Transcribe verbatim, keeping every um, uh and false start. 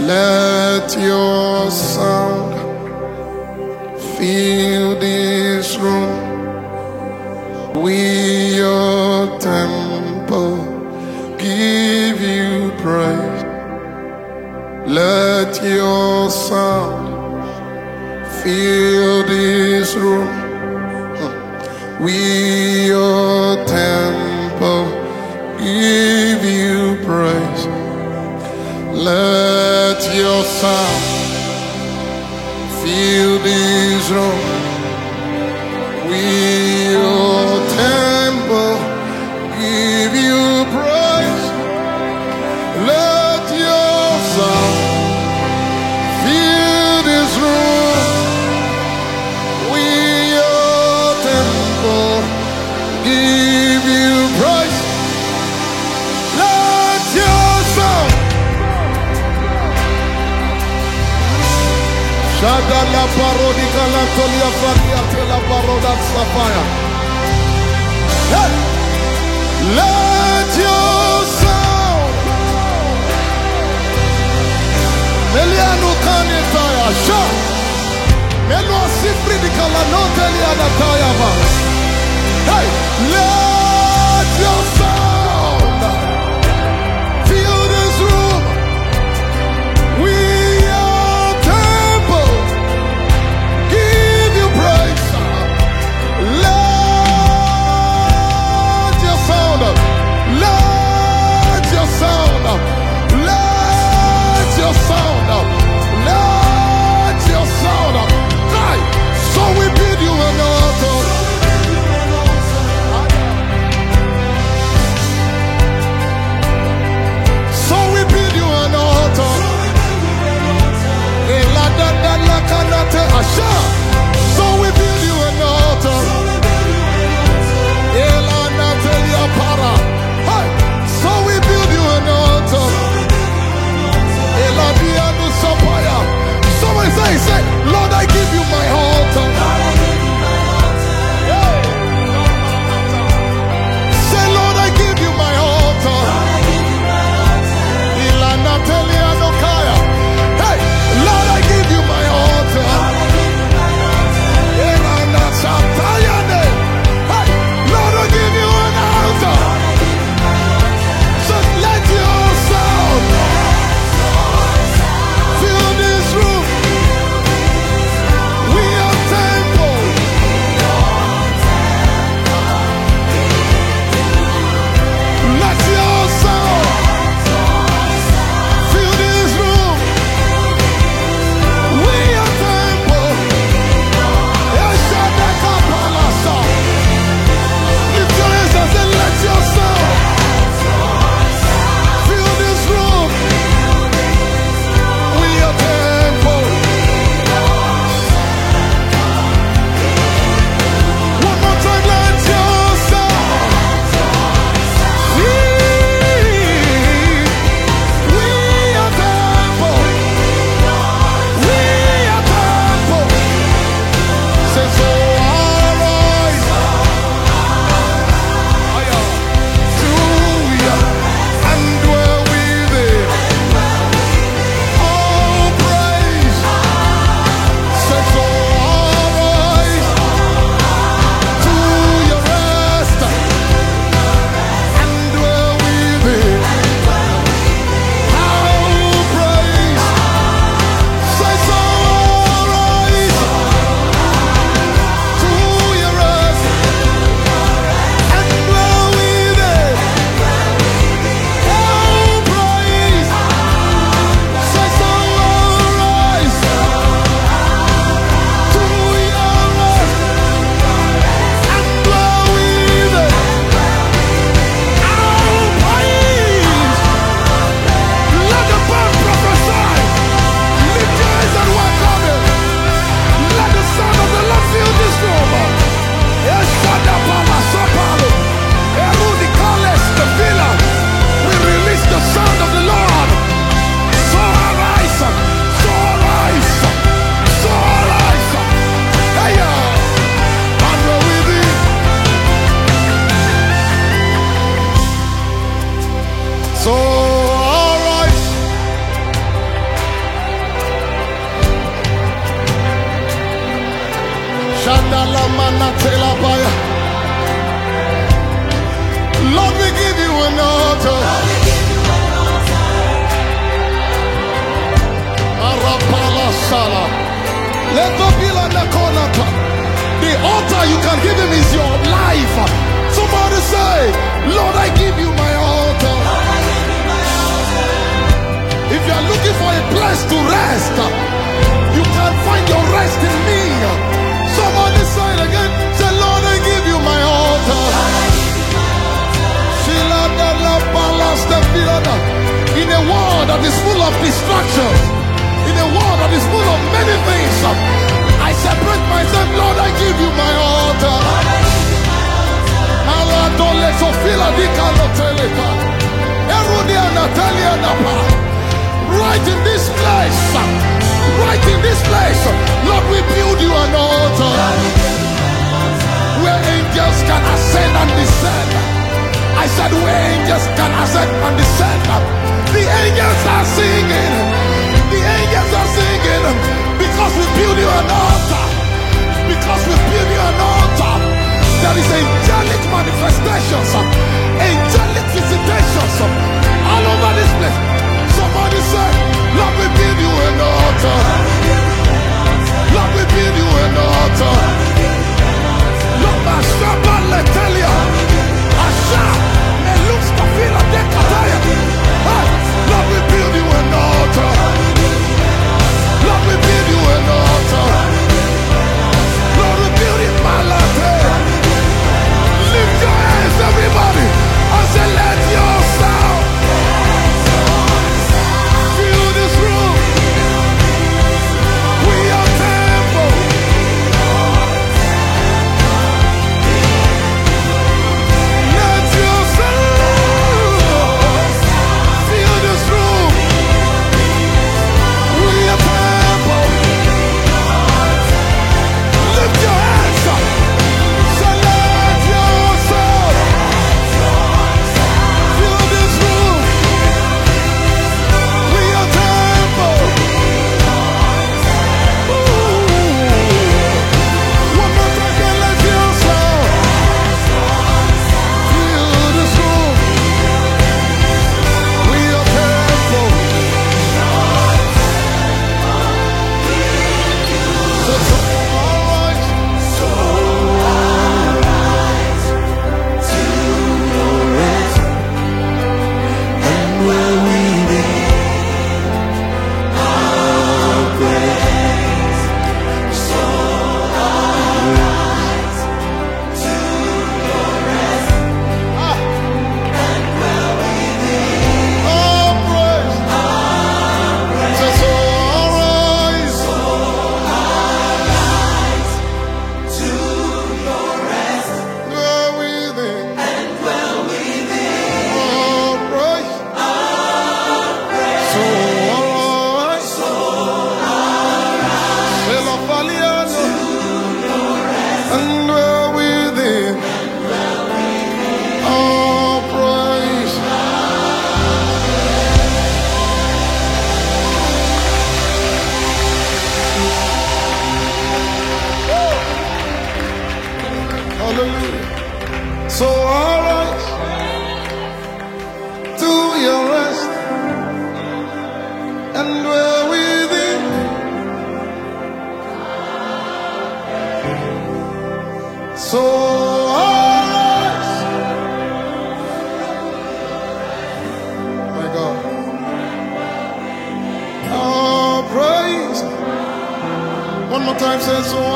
Let your sound fill this room. We, your temple, give you praise. Let your sound fill this room. We, your temple, give you praise. Let your sound fill this room. We, your temple, give you praise. Let your sound fill this room. We, your temple, give you praise. Let your sound. Shadala parodika la tolia faria tela paroda sapaya. Hey! Let your sound. Meliano kane taya sha. Melo sifri dikala no teliana taya ba. Hey! Let your sound fill this room. We so we build you an altar. Hey, so we build you an altar. Somebody say, say, Lord, I give you my altar. Say, Lord, I give you my altar. Hey, Lord, I give you my altar. Lord, we give you an altar. Arapala Sala. Let the bill on the corner. The altar you can give him is your life. Somebody say, Lord, I give you my altar. If you are looking for a place to rest, you can find your rest in me. Somebody say it again. Say, Lord, I give you my altar. In a world that is full of distractions, in a world that is full of many things, I separate myself. Lord, I give you my altar. Right in this place, right in this place, Lord, we build you an altar where angels can ascend and descend. I said where angels can ascend and descend. The angels are singing. The angels are singing because we build you an altar. Because we build you an altar. There is angelic manifestations, angelic visitations all over this place. Somebody say, Lord, we build you an altar. Lord, we build you an altar. Lord, my Shabbat, let tell you. Lord, we build you an altar. Lord, we build you an altar. Lord, we build it, my Lord. Lift your hands, everybody, and say, let your sound fill this room. We are temple. Let your sound fill this room. We are temple. Lift your hands up. Say, let your sound fill this room. We are temple. Ooh. One more time, and let your sound fill this room. We are temple. So, so, alright. All praise. So, so, alright. Dwell within. All praise. So, alright. Sela Faliano. And dwell within. All praise. Hallelujah. So alright, do your rest and dwell within. So alright, my God, all praise. One more time, say so.